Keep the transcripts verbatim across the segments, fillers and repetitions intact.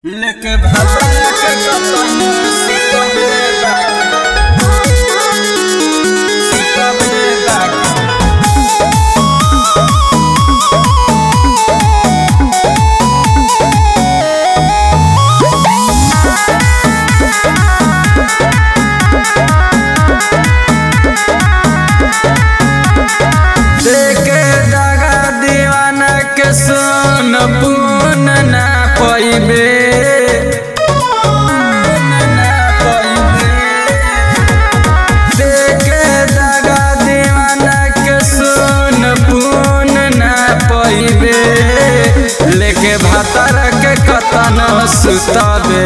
लेके भाषा के कतन सिकबे बाकी सिकबे बाकी देखे दागा दीवाना के सुन पुन ना पइबे देखे दागा दीवाना के सुन पुन ना पइबे लेके भातर के कतन सुताबे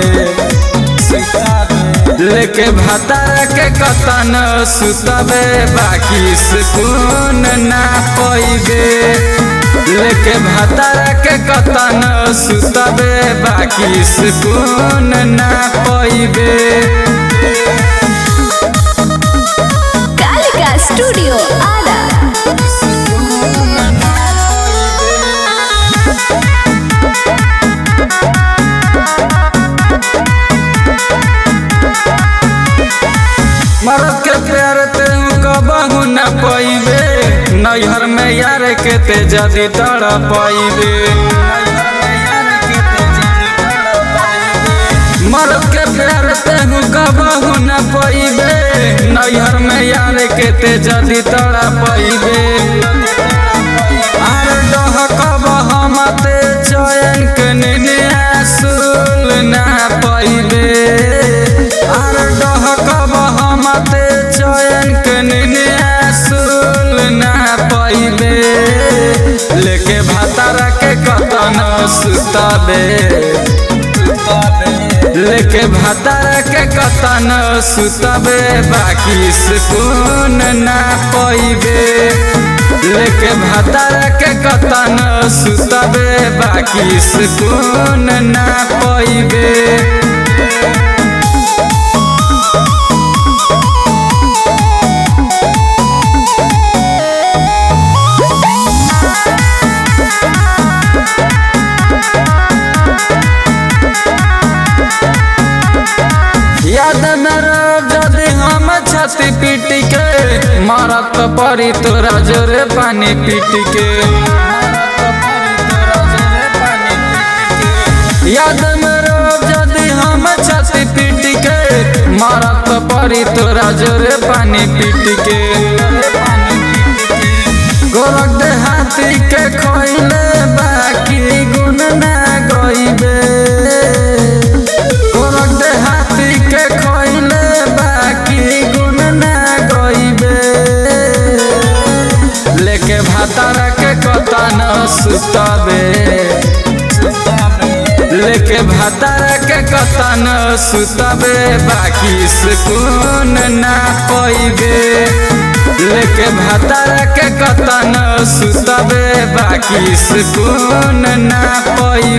लेके भातर के कतन सुतबे बाकी सुकून ना पइबे लेके भातर के कतन सुतबे बाकी सुकून ना पइबे। कालिका स्टूडियो आरा मरद के प्यार ते कबहू न पइबे नैहर में यार के ते जदी तड़ पइबे मरद के प्यार ते कबहू न पइबे नैहर में यार के ते जदी तड़ पइबे आर डह कब हम ते चयन के निनिया सुल ना पइबे आर डह कब हम ते चयन के निनिया सुल ना पइबे लेके भातर के कतन सुतबे लेके भातर के कतन सुतबे बाकी सुकून ना पइबे लेके भातर के कतन सुतबे बाकी सुकून ना पइबे। याद में रह जदि हम छाती पीट के मारत पड़ी तोरा जोरे पानी पीट के याद में रह जदि हम छाती पीट के मारत पड़ी तोरा जोरे पानी पीट के गोरख देहाती के खोइले बाकी गुन ना गइबे गोरख देहाती के खोइले बाकी गुन ना गइबे लेके भातर के कतन सुतबे लेके भातर के कतन सुतबे बाकी सुकून ना पइबे लेके भातर के कतन सुतबे बाकी सुकून ना पइबे।